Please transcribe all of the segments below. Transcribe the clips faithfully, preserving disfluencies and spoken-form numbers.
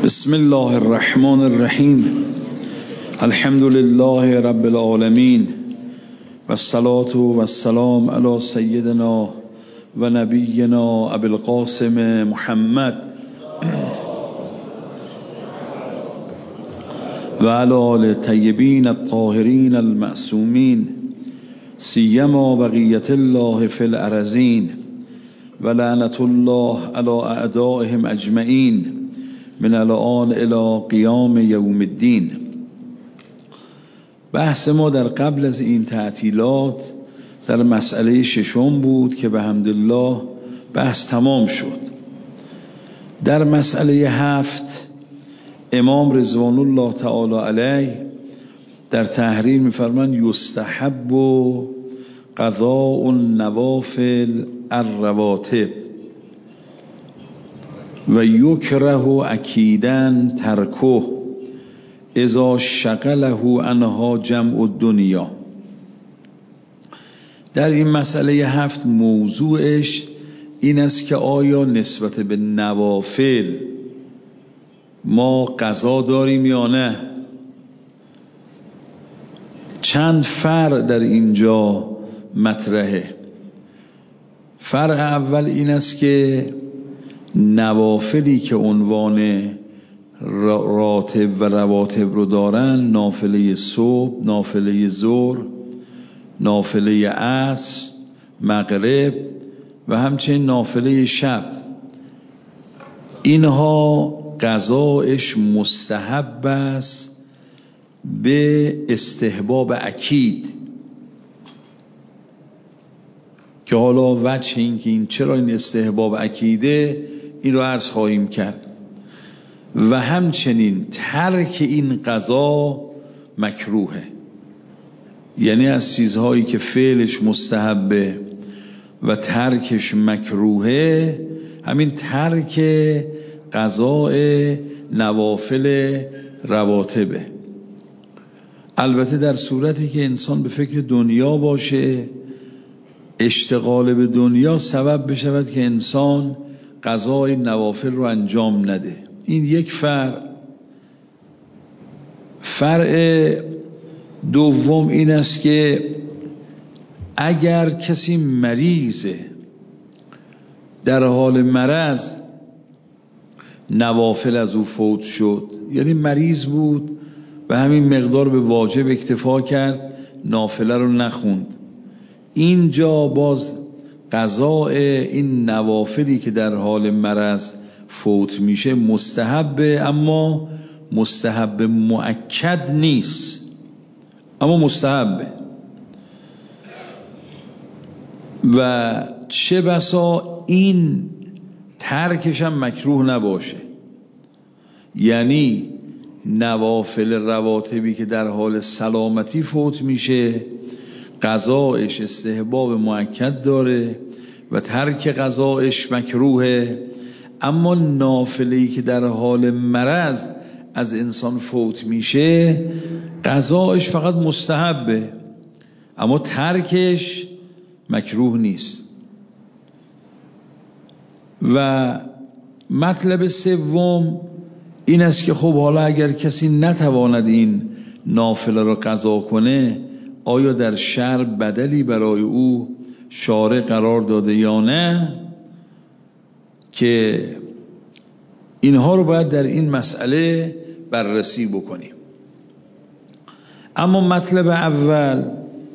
بسم الله الرحمن الرحیم. الحمد لله رب العالمین و الصلاة و السلام علی سیدنا و نبینا ابی القاسم محمد و علی آل طیبین الطاهرین المعصومین سیما بقیت الله فی الارضین و لعنت الله علی اعدائهم اجمعین من الان الی قیام یوم الدین. بحث ما در قبل از این تعطیلات در مسئله ششم بود که به حمدالله بحث تمام شد. در مسئله هفت امام رضوان الله تعالی علیه در تحریر می‌فرمایند یستحب قضاء النوافل الرواتب و یکره اکیداً ترکه اذا شغله عنها جمع الدنیا. در این مسئله هفت موضوعش این است که آیا نسبت به نوافل ما قضا داریم یا نه. چند فرع در اینجا مطرحه. فرع اول این است که نوافلی که عنوان راتب و رواتب رو دارن، نافله صبح، نافله ظهر، نافله عصر، مغرب و همچنین نافله شب، اینها قضایش مستحب است به استحباب اکید، که حالا وجه این که این چرا این استحباب اکیده این رو عرض خواهیم کرد. و همچنین ترک این قضا مکروهه، یعنی از چیزهایی که فعلش مستحبه و ترکش مکروهه همین ترک قضاء نوافل رواتبه. البته در صورتی که انسان به فکر دنیا باشه، اشتغال به دنیا سبب بشود که انسان قضای نوافل رو انجام نده. این یک فرع. فرع دوم این است که اگر کسی مریضه، در حال مرض نوافل از او فوت شد، یعنی مریض بود و همین مقدار به واجب اکتفا کرد، نافله رو نخوند، اینجا باز قضاء این نوافلی که در حال مرض فوت میشه مستحبه، اما مستحب مؤکد نیست، اما مستحبه. و چه بسا این ترکش هم مکروه نباشه، یعنی نوافل رواتبی که در حال سلامتی فوت میشه قضایش استحباب مؤکد داره و ترک قضایش مکروهه، اما نافله‌ای که در حال مرض از انسان فوت میشه قضایش فقط مستحبه، اما ترکش مکروه نیست. و مطلب سوم این است که خب حالا اگر کسی نتواند این نافله را قضا کنه، آیا در شرع بدلی برای او شارع قرار داده یا نه، که اینها رو باید در این مسئله بررسی بکنیم. اما مطلب اول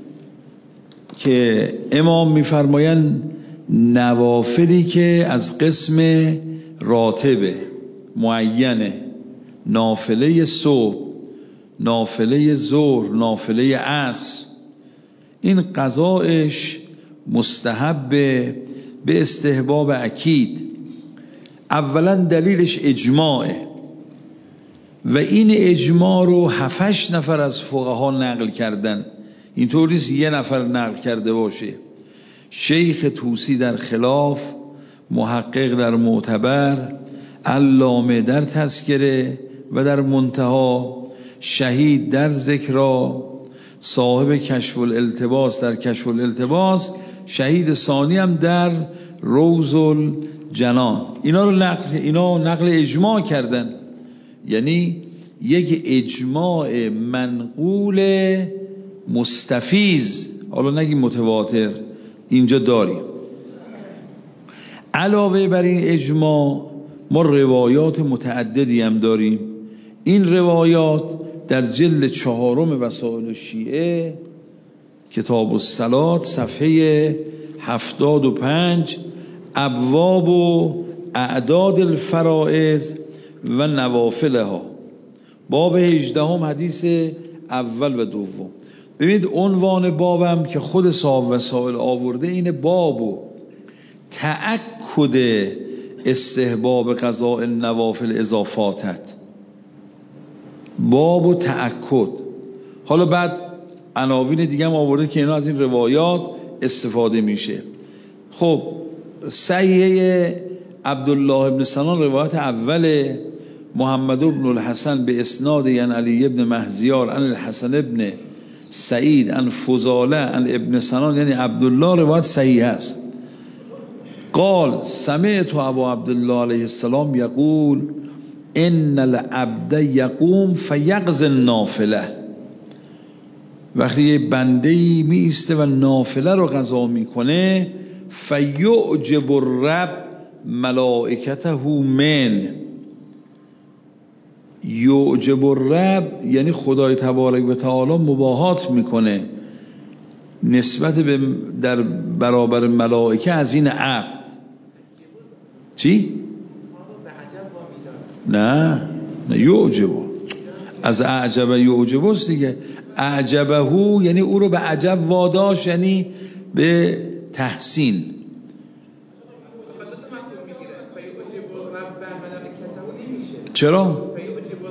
که امام می‌فرمایند نوافلی که از قسم راتبه معینه، نافله صبح، نافله ظهر، نافله عصر، این قضایش مستحب به استحباب اکید. اولا دلیلش اجماعه و این اجماع رو هفتش نفر از فقها نقل کردن، اینطور نیست یه نفر نقل کرده باشه. شیخ طوسی در خلاف، محقق در معتبر، علامه در تذکره و در منتها، شهید در ذکرا، صاحب کشف الالتباس در کشف الالتباس، شهید ثانی هم در روض الجنان، اینا رو نقل اینا نقل اجماع کردن. یعنی یک اجماع منقول مستفیض، حالا نگیم متواتر، اینجا داریم. علاوه بر این اجماع ما روایات متعددی هم داریم. این روایات در جلد چهارم وسائل الشیعه کتاب الصلات صفحه هفتاد و پنج ابواب و اعداد الفرائض و نوافلها باب هجدهم حدیث اول و دوم. ببینید عنوان بابم که خود صاحب وسائل آورده اینه، بابو تأکد استحباب قضاء النوافل اذا فاتت، بابو تأکد. حالا بعد عناوین دیگه هم آورده که اینا از این روایات استفاده میشه. خب صحیح عبدالله ابن سنان روایت اول، محمد ابن الحسن به اسناد عن علی ابن مهزیار عن الحسن ابن سعید عن فضاله عن ابن سنان، یعنی عبدالله روایت صحیح است. قال سمعت ابا عبدالله علیه السلام یقول ان العبد یقوم فیقضی النافله، وقتی یه بنده‌ای می ایسته و نافله رو قضا میکنه، فیعجب الرب ملائکته من، یعجب الرب یعنی خدای تبارک و تعالی مباهات میکنه نسبت به در برابر ملائکه از این عبد. چی؟ نه نه یعجب، از اعجب یعجب است دیگه. اعجبه یعنی او رو به عجب واداش، یعنی به تحسین. چرا؟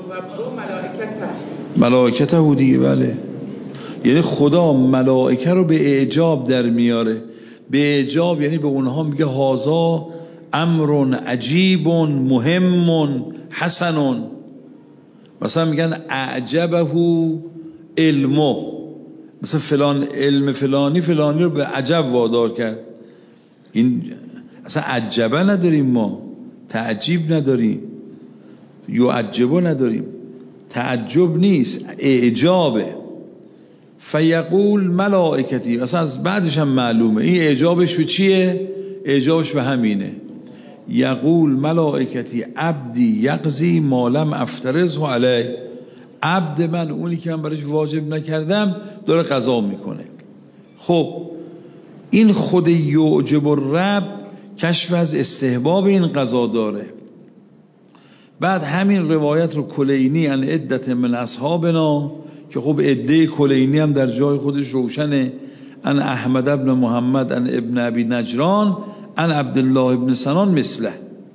ملائکته دیگه، بله. یعنی خدا ملائکه رو به اعجاب در میاره. به اعجاب یعنی به اونها میگه هازا امر عجیب مهم حسن. مثلا میگن اعجبه علمه، مثلا فلان علم فلانی فلانی رو به عجب وادار کرد. این اصلا عجبه نداریم، ما تعجیب نداریم، یعجبه نداریم، تعجب نیست، اعجابه. فیقول ملائکتی، اصلا از بعدش هم معلومه این اعجابش به چیه؟ اعجابش به همینه. یقول ملائکتی عبدی یقضی ما لم افترضه علیه، عبد من، اونی که من برایش واجب نکردم، داره قضا میکنه. خب این خود یعجب الرب کشف از استحباب این قضا داره. بعد همین روایت رو کلینی ان عدت من اصحابنا، که خب عده کلینی هم در جای خودش روشنه، ان احمد ابن محمد ان ابن ابی نجران ان عبدالله ابن سنان مثله.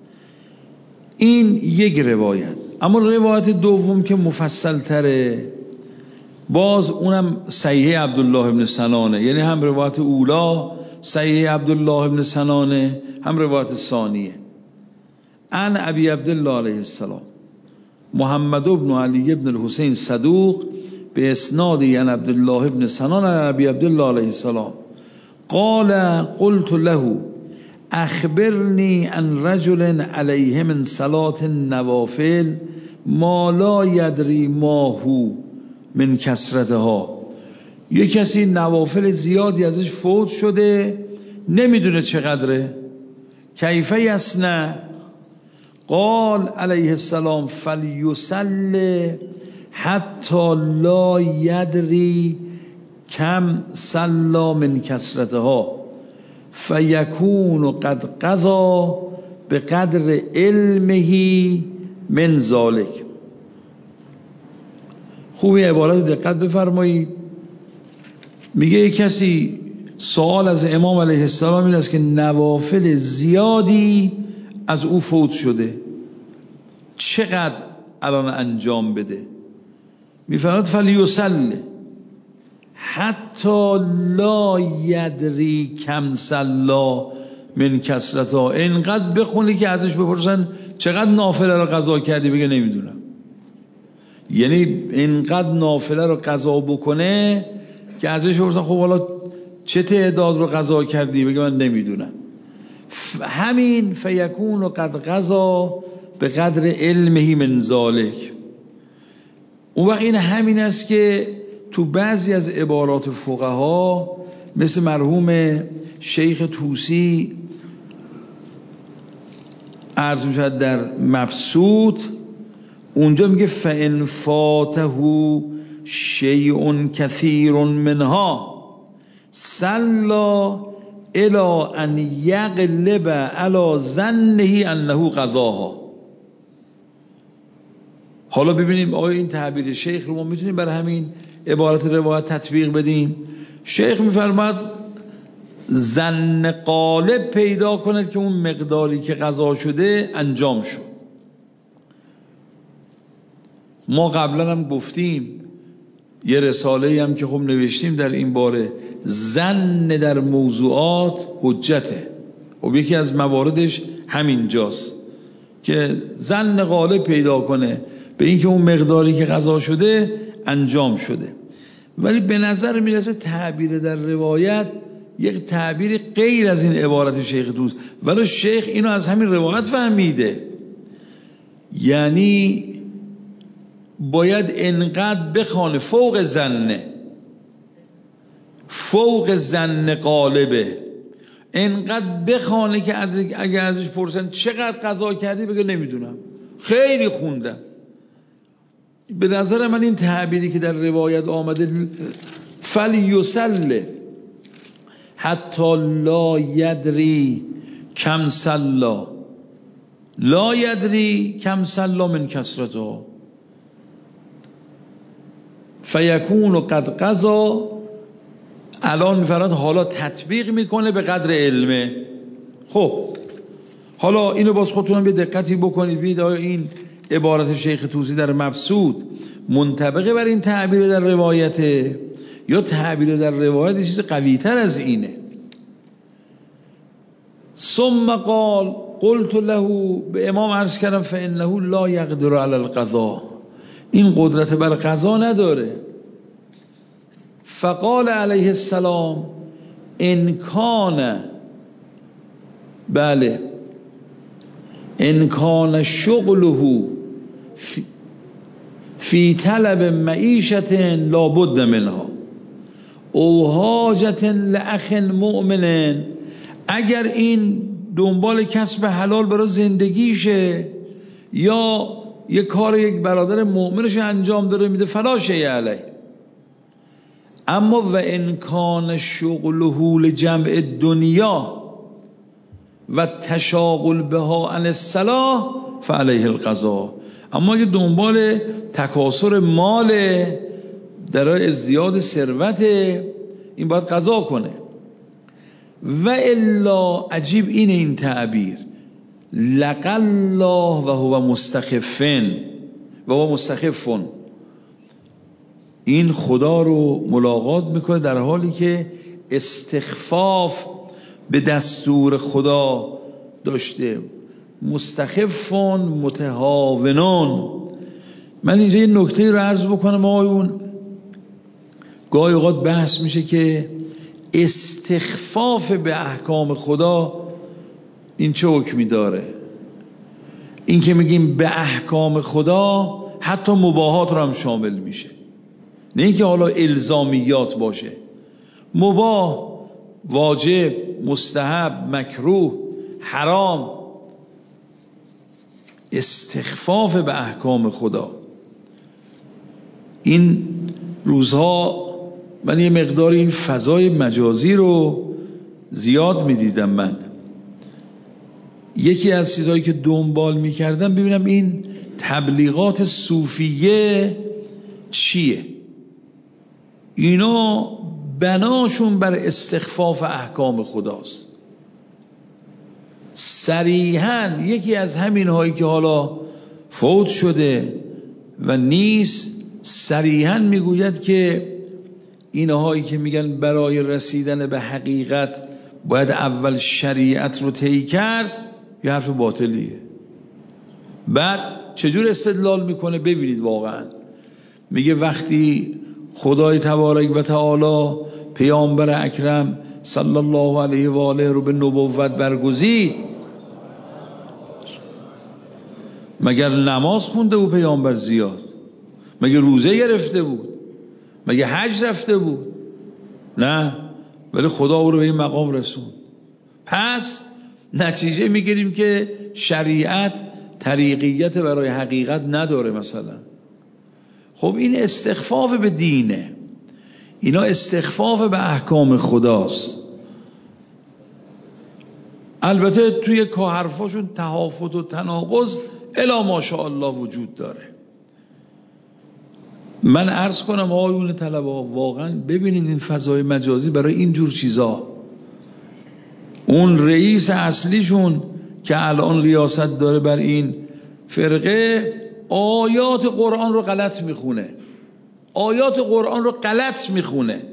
این یک روایت. اما روایت دوم که مفصل تره، باز اونم صحیح عبدالله ابن سنانه، یعنی هم روایت اولا صحیح عبدالله ابن سنانه، هم روایت ثانیه. ان ابی عبدالله علیه السلام محمد ابن علی ابن الحسین صدوق به اسنادی عن عبدالله ابن سنان عن ابی عبدالله علیه السلام قال قلت له اخبرنی عن رجل علیه من صلاة النوافل ما لا یدری ما هو من کثرتها. یک کسی نوافل زیادی ازش فوت شده، نمیدونه چقدره. کیف یصنع؟ قال علیه السلام فلیصلی حتی لا یدری کم صلی من کثرتها فیکون قد قضا به قدر علمه من ذالک. خوبی عبارت دقت بفرمایید. میگه یک کسی سوال از امام علیه السلام این است که نوافل زیادی از او فوت شده، چقدر الان انجام بده؟ میفرماد فلیصلی حتی لا یدری کم صلا من کثرتها، اینقدر بخونی که ازش بپرسن چقدر نافله رو قضا کردی، بگه نمیدونم. یعنی اینقدر نافله رو قضا بکنه که ازش بپرسن خب حالا چه تعداد رو قضا کردی، بگه من نمیدونم. همین فیکون و قد قضا به قدر علمه من ذالک. اون وقت این همین است که تو بعضی از عبارات فقها مثل مرحوم شیخ طوسی عرض می شود در مبسوط، اونجا میگه فَإِنْ فَاتَهُ شَيْءٌ كَثِيرٌ مِنْهَا صَلَّى إِلَى أَنْ يَغْلِبَ عَلَى ظَنِّهِ أَنَّهُ قَضَاهَا. حالا ببینیم آیا این تعبیر شیخ رو ما میتونیم برای همین عبارت روایت تطبیق بدیم؟ شیخ میفرماد ظن غالب پیدا کند که اون مقداری که قضا شده انجام شد. ما قبلا هم گفتیم یه رساله هم که خب نوشتیم در این باره، ظن در موضوعات حجته. و یکی از مواردش همین جاست که ظن غالب پیدا کنه به این که اون مقداری که قضا شده انجام شده. ولی به نظر میرسه تعبیر در روایت یک تعبیر غیر از این عبارت شیخ دوست، ولی شیخ اینو از همین روایت فهمیده. یعنی باید انقدر بخوانه فوق زنه، فوق زن غالبه، انقدر بخوانه که از اگه ازش پرسن چقدر قضا کردی بگه نمیدونم، خیلی خوندم. به نظر من این تعبیری که در روایت آمده فلیصلی حتی لا یدری کم صلا، لا یدری کم صلا من کثرتها فیکون قد قضا. الان میفرماد حالا تطبیق میکنه به قدر علمه. خب حالا اینو باز خودتون به دقتی بکنید ببینید آیا این عبارت شیخ طوسی در مبسوط منطبقه بر این تعبیر در روایته یا تعبیر در روایت چیز قوی تر از اینه. ثم قال قلت له، به امام عرض کردم فانه لا یقدر علی القضاء، این قدرت بر قضا نداره. فقال علیه السلام ان کان، بله ان کان شغله فی, فی طلب معیشت لا بد منها او حاجت لاخ مؤمن، اگر این دنبال کسب حلال برای زندگیشه یا یک کار یک برادر مؤمنش انجام داره میده فلا شیء علیه. اما و ان کان شغله لجمع دنیا و تشاغل بها عن الصلاح فعلیه القضاء، اما اگه دنبال تکاثر مال در ازدیاد ثروت این باید قضا کنه. و الا، عجیب این این تعبیر لقى الله و هو مستخفن و هو مستخفن، این خدا رو ملاقات میکنه در حالی که استخفاف به دستور خدا داشته. مستخفون متهاونون. من اینجا یه نکته رو عرض بکنم آیون، گاهی اوقات بحث میشه که استخفاف به احکام خدا این چه حکمی داره. این که میگیم به احکام خدا حتی مباحات رو هم شامل میشه، نه اینکه حالا الزامیات باشه، مباح، واجب، مستحب، مکروه، حرام. استخفاف به احکام خدا. این روزها من یه مقدار این فضای مجازی رو زیاد میدیدم. من یکی از چیزهایی که دنبال میکردم ببینم این تبلیغات صوفیه چیه. اینا بناشون بر استخفاف احکام خداست. صریحاً یکی از همین هایی که حالا فوت شده و نیست صریحاً میگوید که اینهایی که میگن برای رسیدن به حقیقت باید اول شریعت رو طی کرد، یه حرف باطلیه. بعد چجور استدلال میکنه ببینید. واقعا میگه وقتی خدای تبارک و تعالی پیامبر اکرم صلی الله علیه و آله رو به نبوت برگزید، مگر نماز خونده بود پیامبر زیاد؟ مگه روزه گرفته بود؟ مگه حج رفته بود؟ نه، ولی خدا او رو به این مقام رسوند. پس نتیجه میگیریم که شریعت طریقیت برای حقیقت نداره مثلا. خب این استخفاف به دینه، اینا استخفاف به احکام خداست. البته توی که حرفاشون تهافت و تناقض الا ماشاءالله وجود داره. من عرض کنم آقایون طلبه ها، واقعا ببینید این فضای مجازی برای این جور چیزا، اون رئیس اصلیشون که الان ریاست داره بر این فرقه، آیات قرآن رو غلط میخونه، آیات قرآن رو غلط میخونه.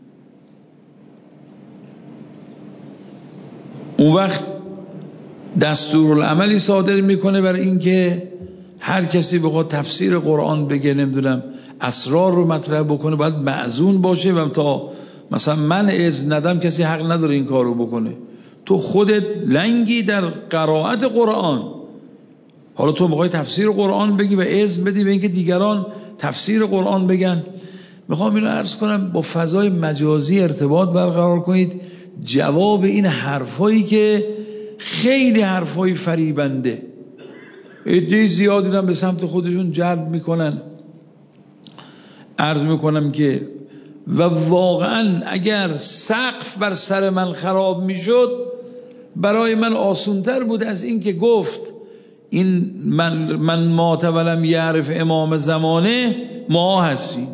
اون وقت دستورالعملی صادر میکنه برای اینکه هر کسی بخواد تفسیر قرآن بگه، نمیدونم اسرار رو مطرح بکنه، باید معزون باشه و تا مثلا من اذن ندم کسی حق نداره این کار رو بکنه. تو خودت لنگی در قرائت قرآن، حالا تو میخوای تفسیر قرآن بگی و اذن بدی به اینکه دیگران تفسیر قرآن بگن. میخوام اینو عرض کنم، با فضای مجازی ارتباط برقرار کنید. جواب این حرفایی که خیلی حرفای فریبنده، عده زیادی هم به سمت خودشون جلب میکنن، عرض میکنم که و واقعا اگر سقف بر سر من خراب میشد برای من آسونتر بود از این که گفت این من, من مات ولم یعرف امام زمانه ما هستیم،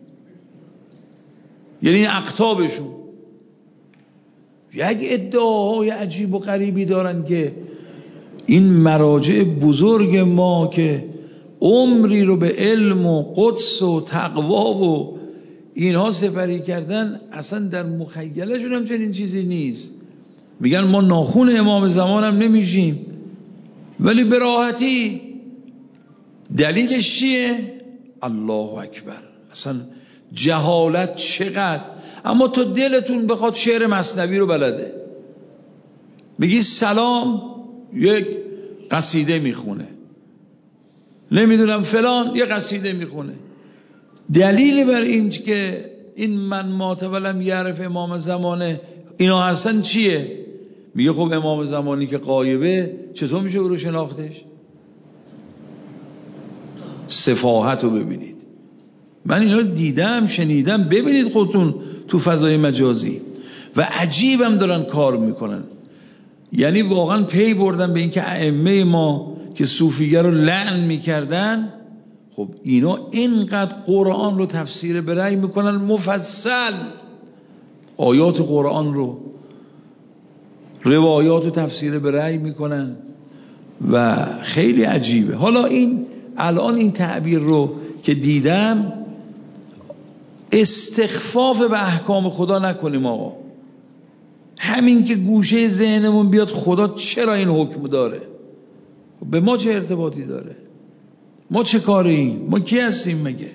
یعنی این اقطابشون یک ادعاهای عجیب و غریبی دارن که این مراجع بزرگ ما که عمری رو به علم و قدس و تقوا و اینها سپری کردن، اصلا در مخیلشون هم چنین چیزی نیست. میگن ما ناخون امام زمان هم نمیشیم، ولی به راحتی. دلیلش چیه؟ الله اکبر. اصلا جهالت چقدر. اما تو دلتون بخواد شعر مثنوی رو بلده، میگی سلام یک قصیده میخونه، نمیدونم فلان یک قصیده میخونه. دلیل بر این که این من مات ولم یعرف امام زمانه اینا هستن چیه؟ میگه خب امام زمانی که غایبه چطور میشه او رو شناختش؟ سفاهت رو ببینید. من اینا رو دیدم، شنیدم، ببینید خودتون تو فضای مجازی. و عجیبم دارن کار میکنن. یعنی واقعا پی بردن به این که ائمه ما که صوفیگه رو لعن میکردن، خب اینا اینقدر قرآن رو تفسیر به رأی میکنن، مفصل آیات قرآن رو، روایات رو تفسیر به رأی میکنن و خیلی عجیبه. حالا این الان این تعبیر رو که دیدم، استخفاف به احکام خدا نکنیم آقا. همین که گوشه ذهنمون بیاد خدا چرا این حکم داره، به ما چه ارتباطی داره؟ ما چه کاریم؟ ما کی هستیم مگه؟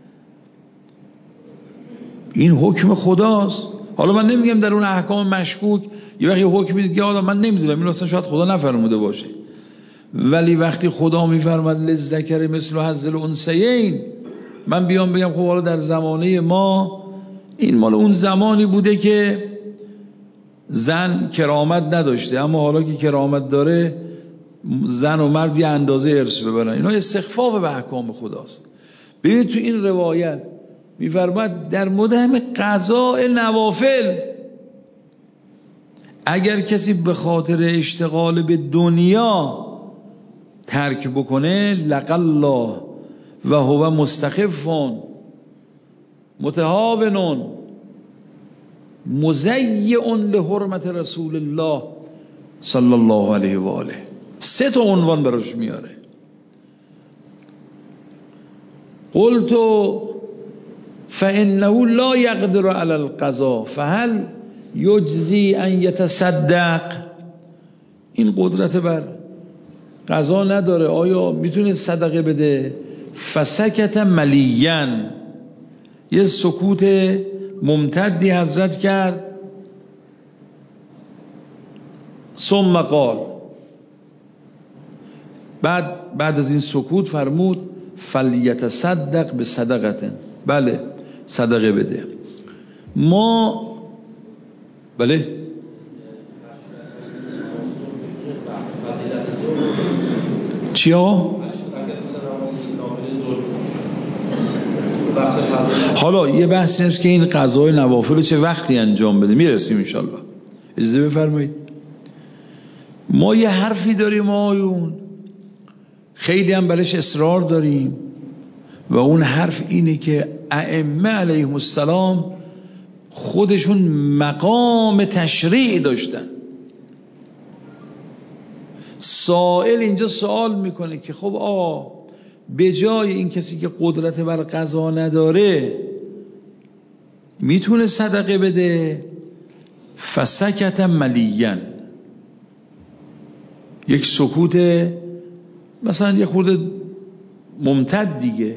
این حکم خداست. حالا من نمیگم در اون احکام مشکوک یه وقتی حکم میدید که آدم من نمیدونم این اصلا شاید خدا نفرموده باشه، ولی وقتی خدا میفرماد للذکر مثل حظ الانثیین، من بیام بگم خب حالا در زمانه ما این مال اون زمانی بوده که زن کرامت نداشته، اما حالا که کرامت داره زن و مرد یه اندازه ارث ببرن. اینا استخفاف به احکام خداست. ببینید تو این روایت میفرماد در مدهم قضاء نوافل، اگر کسی به خاطر اشتغال به دنیا ترک بکنه، لقى الله و هو مستخف متهاون مضیع لحرمت رسول الله صلی الله علیه و آله. سه تا عنوان براش میاره. قلت فانه لا يقدر على القضاء فهل یجزی ان یتصدق. این قدرت بر قضا نداره، آیا میتونه صدقه بده؟ فسکت ملیان، یه سکوت ممتدی حضرت کرد. ثم قال، بعد بعد از این سکوت فرمود فلیتصدق به صدقه، بله صدقه بده. ما بله چیا؟ حالا یه بحثی هست که این قضای نوافل چه وقتی انجام بده، میرسیم انشالله. اجازه بفرمایید. ما یه حرفی داریم آیون، خیلی هم بلش اصرار داریم و اون حرف اینه که ائمه علیهم السلام خودشون مقام تشریع داشتن. سائل اینجا سوال میکنه که خب آقا به جای این کسی که قدرت بر قضا نداره میتونه صدقه بده؟ فسکت ملیاً، یک سکوت مثلا یه خورده ممتد دیگه.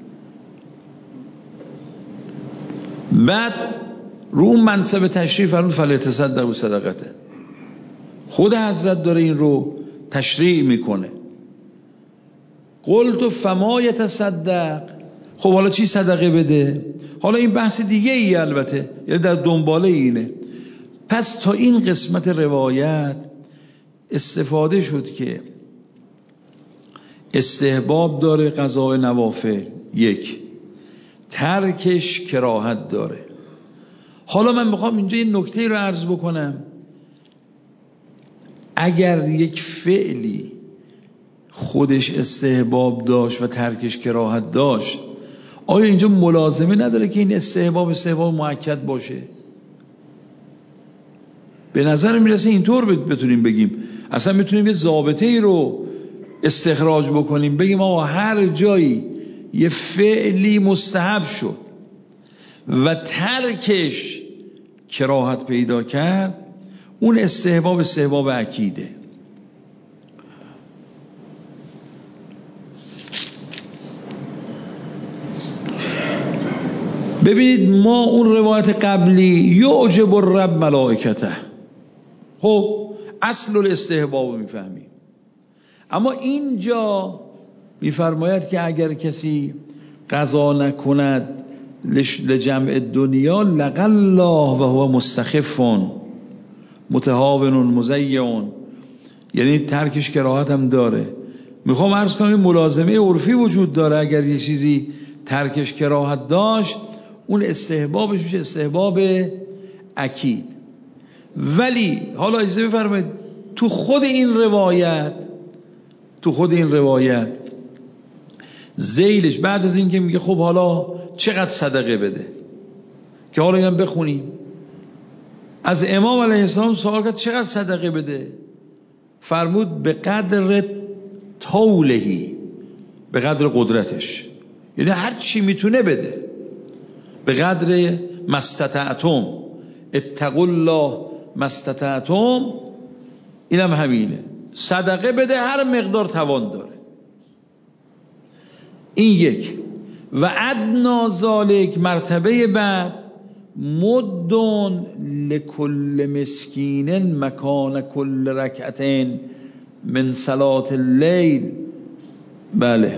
بعد رو اون منصب تشریف فرمود فلیتصدق بصدقته. خود حضرت داره این رو تشریع میکنه. قلت فما یتصدق، خب حالا چی صدقه بده؟ حالا این بحث دیگه ای البته، یعنی در دنباله اینه. پس تا این قسمت روایت استفاده شد که استحباب داره قضاء نوافل، یک، ترکش کراهت داره. حالا من میخوام اینجا یه نکته رو عرض بکنم. اگر یک فعلی خودش استحباب داشت و ترکش کراهت داشت، آیا اینجا ملازمه نداره که این استحباب استحباب مؤکد باشه؟ به نظر میرسه اینطور بتونیم بگیم. اصلا میتونیم یه ضابطه ای رو استخراج بکنیم، بگیم آقا هر جایی یه فعلی مستحب شد و ترکش کراهت پیدا کرد، اون استحباب استحباب اکیده. ببینید ما اون روایت قبلی یعجب الرب ملائکته، خب اصل الاستحباب رو میفهمیم. اما اینجا میفرماید که اگر کسی قضا نکند لجمع دنیا لقى الله و هو مستخف متهاون مزیع، یعنی ترکش کراهت هم داره. میخوام عرض کنم این ملازمه عرفی وجود داره. اگر یه چیزی ترکش کراهت داشت اون استحبابش میشه استحباب اکید. ولی حالا اجازه بفرمایید تو خود این روایت تو خود این روایت ذیلش بعد از این که میگه خب حالا چقدر صدقه بده، که حالا اینم بخونیم. از امام علیه السلام سوال کرد چقدر صدقه بده؟ فرمود به قدر طولهی، به قدر قدرتش، یعنی هر چی میتونه بده. به قدر مستطعتم، اتقوا الله مستطعتم، اینم همینه، صدقه بده هر مقدار توان داره. این یک. و ادنا ذالک، مرتبه بعد، مدن لکل مسکین مکان کل رکعتین من صلاة اللیل، بله،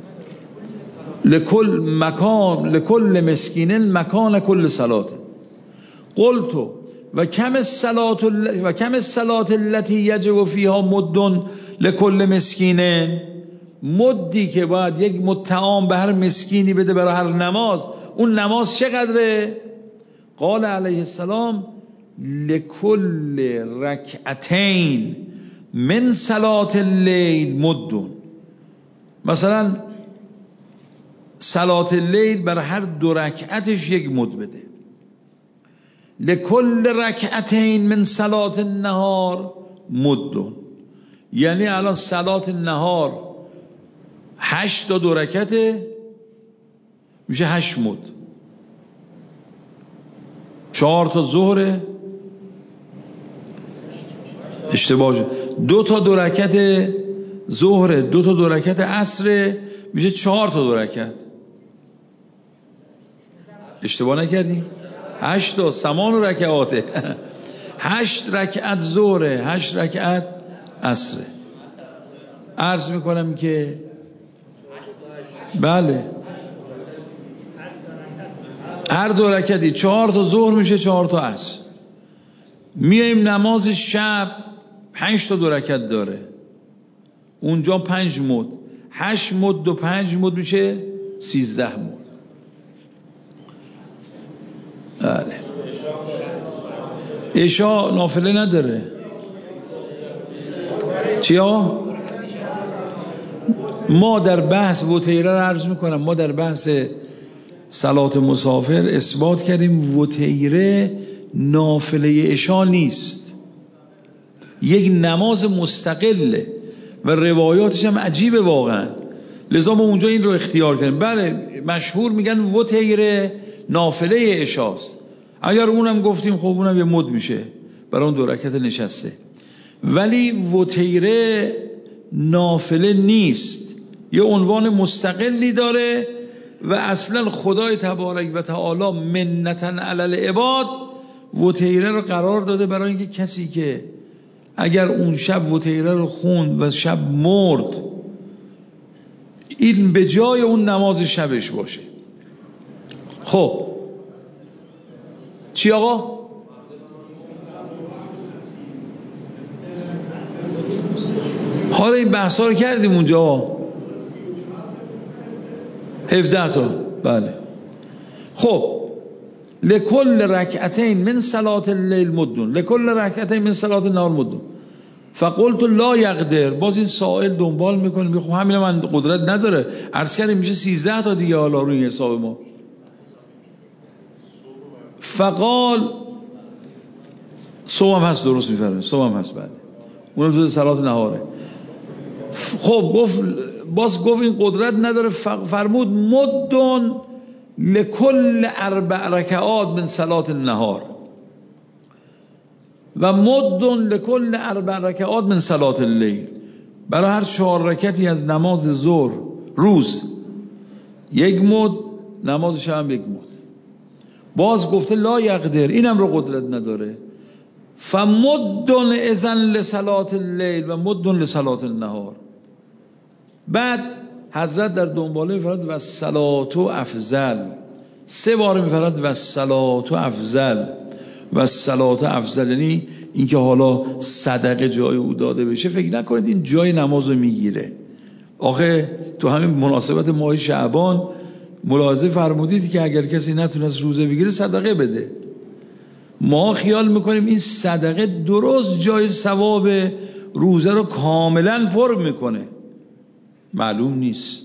لکل مکان لکل مسکین مکان کل صلاة. قلت و کم الصلاة و کم الصلاة التي یجب فیها مدن لکل مسکین، مدی که باید یک مطعام به هر مسکینی بده برای هر نماز، اون نماز چقدره؟ قال علیه السلام لکل رکعتین من صلاة اللیل مدن. مثلا صلاة اللیل برای هر دو رکعتش یک مد بده. لکل رکعتین من صلاة النهار مدن، یعنی الان صلاة النهار هشت تا دو رکعته میشه هشت مد. چهار تا ظهره اشتباه شد، دو تا دو رکعت ظهره، دو تا دو رکعت عصر میشه چهار تا دو رکعت. اشتباه نکردیم؟ هشت تا سمان رکعاته هشت رکعت ظهره، هشت رکعت عصره. عرض میکنم که بله هر دو رکعتی چهار تا ظهر میشه، چهار تا عصر. میایم نماز شب پنج تا دو رکعت داره، اونجا پنج مد، هشت مد و پنج مد میشه سیزده مد. بله عشاء نافله نداره. چیا؟ ما در بحث وتیره رو عرض میکنم، ما در بحث صلات مسافر اثبات کردیم وتیره نافله عشاء نیست، یک نماز مستقله و روایاتش هم عجیبه واقعا، لذا ما اونجا این رو اختیار کردیم. بله مشهور میگن وتیره نافله عشاست، اگر اونم گفتیم خب اونم یه مد میشه برای اون دو رکعت نشسته، ولی وتیره نافله نیست، یه عنوان مستقلی داره و اصلا خدای تبارک و تعالی منتاً علی العباد وتیره رو قرار داده برای اینکه کسی که اگر اون شب وتیره رو خوند و شب مرد این به جای اون نماز شبش باشه. خب چی آقا؟ حالا این بحثا رو کردیم اونجا هفده تا. بله خب لکل رکعتین من صلات اللیل مدون لکل رکعتین من صلات النهار مدون فقلت لا یقدر. باز این سائل دنبال میکنه میگه خب همین من قدرت نداره، عرض کردیم میشه سیزده تا دیگه حالا روی حساب ما. فقال صبح هم هست، درست میفرمایید صبح هم هست، بله اونم تو صلات نهاره. خب گفت باز گفت این قدرت نداره، فرمود مدون لکل اربع رکعات من صلات النهار و مدون لکل اربع رکعات من صلات اللیل. برای هر چهار رکعتی از نماز ظهر روز یک مد، نماز شب هم یک مد. باز گفته لا یقدر، اینم رو قدرت نداره. فمدون اذن لصلات اللیل و مدون لصلات النهار. بعد حضرت در دنباله میفرد و صلات و افضل، سه بار میفرد و صلات و افضل و صلات افضل، یعنی اینکه حالا صدقه جای او داده بشه. فکر نکنید این جای نماز رو میگیره. آخه تو همین مناسبت ماه شعبان ملاحظه فرمودید که اگر کسی نتونست روزه بگیره صدقه بده. ما خیال میکنیم این صدقه درست جای ثواب روزه رو کاملا پر میکنه، معلوم نیست.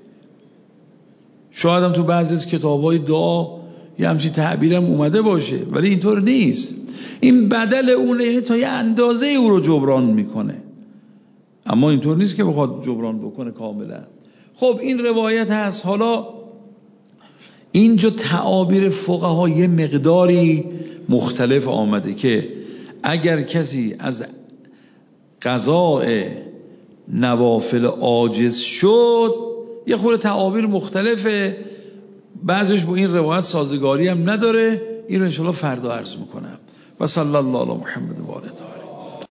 شاید هم تو بعضی از کتابای دعا یه همچین تعبیرم اومده باشه، ولی اینطور نیست. این بدل اونه، یعنی تا یه اندازه او رو جبران میکنه، اما اینطور نیست که بخواد جبران بکنه کاملا. خب این روایت هست. حالا اینجا تعابیر فقها یه مقداری مختلف آمده که اگر کسی از قضاء نوافل عاجز شد، یه خورده تعابیر مختلفه، بعضیش با این روایت سازگاری هم نداره. این رو انشاءالله فردا عرض میکنم. و صلی الله علی محمد و آله.